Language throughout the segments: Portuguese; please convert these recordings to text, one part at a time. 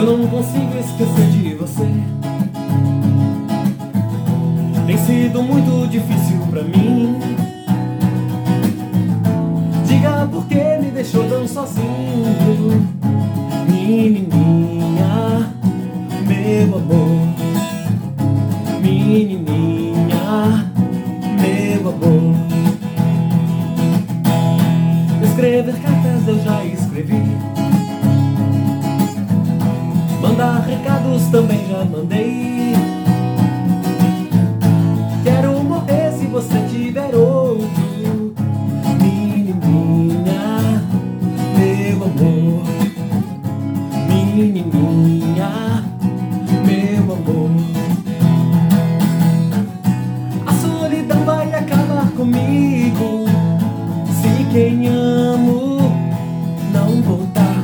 não consigo esquecer de você. Tem sido muito difícil pra mim. Diga por que me deixou tão sozinho, menininha, meu amor. Menininha, meu amor. Escrever cartas eu já escrevi, mandar recados também já mandei. Quero morrer se você tiver outro, menininha, meu amor. Menininha, meu amor. A solidão vai acabar comigo se quem amo não voltar.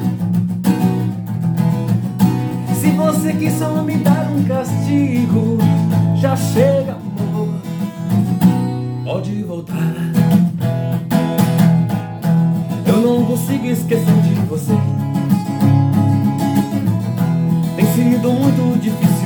Se você quis só me dar um castigo, já chega, amor, pode voltar. Eu não consigo esquecer de você. Tem sido muito difícil